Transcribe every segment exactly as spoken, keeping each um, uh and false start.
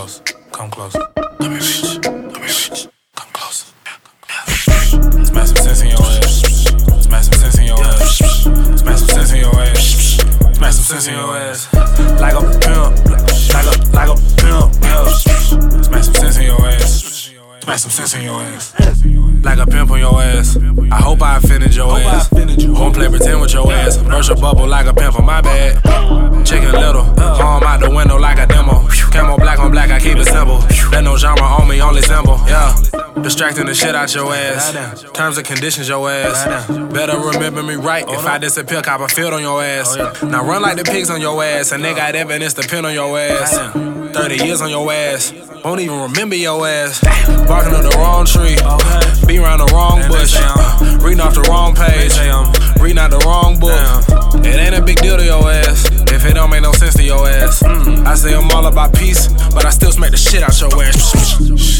close, come close. Come here, bitch. Come here, bitch. Come close. Yeah. Smash some sense in your ass. Smash some sense in your ass. Smash some sense in your ass. Smash some sense in your ass. Like a pimp, like a like a pimp. Yeah. Smash some sense in your ass. Smash some sense in your ass. Like a pimp on your ass. I hope I offended your ass. Won't play pretend with your ass. Burst your bubble like a pimp on my bad. Chicken little, arm out the window like a demo. Camo black on black, I keep it simple. There no genre on me, only symbol. Yeah, distracting the shit out your ass. Terms and conditions your ass. Better remember me right. If I disappear, cop a field on your ass. Now run like the pigs on your ass, and they got evidence to pin on your ass. Thirty years on your ass, won't even remember your ass. Barking up the wrong tree, be around the wrong bush, reading off the wrong page, reading out the wrong book. It ain't a big deal to your ass if it don't make no sense to your ass. Mm. I say I'm all about peace, but I still smack the shit out your ass.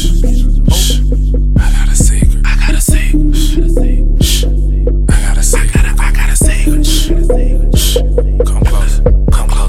I got a secret. I got a secret. I got a secret. I got a secret. Come close. Come close.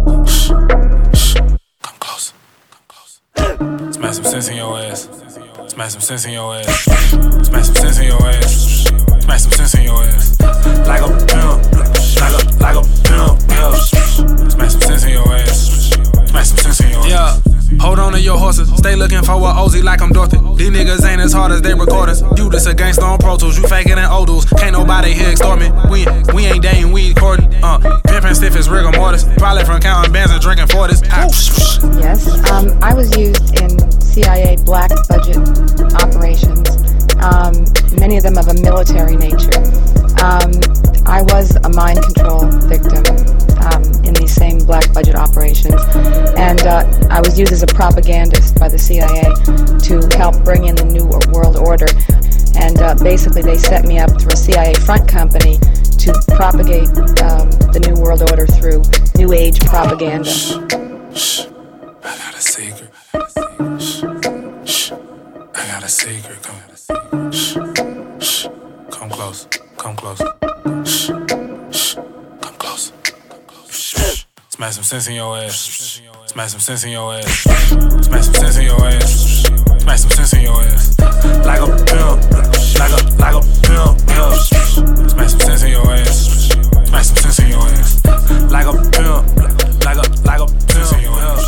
Come close. Come close. Smash some sense in your ass. Smash some sense in your ass. Smash some sense in your ass. Smash some sense in your ass. Like a pimp. Like a, like a pimp. Yeah. Smash some sense in your ass. Smash some sense in your ass. Yeah. Hold on to your horses. Stay looking for a Ozzy like I'm Dorothy. These niggas ain't as hard as they recorders. You just a gangsta on Pro Tools. You faking in Odals. Can't nobody here extort me. We, we ain't dating, we courting. Uh, pimpin' stiff as rigor mortis. Probably from counting bands and drinking forties. Yes. Um, I was used in C I A black budget operations. Um, many of them of a military nature. Um, I was a mind control victim um, in these same black budget operations, and uh, I was used as a propagandist by the C I A to help bring in the New World Order, and uh, basically they set me up through a C I A front company to propagate um, the New World Order through New Age propaganda. Shh. I got a secret. Shh. I got a secret. Come. Shh. Shh. Come close. Come close. Shh. Shh. Come close. Come close. Shh. Smash some sense in your ass. Smash some sense in your ass. Smash some sense in your ass. Smash some sense in your ass. Like a pimp. Like a like a pimp. Yeah. Smash some sense in your ass. Smash some sense in your ass. Like a pimp. Like a like a pimp in your ass.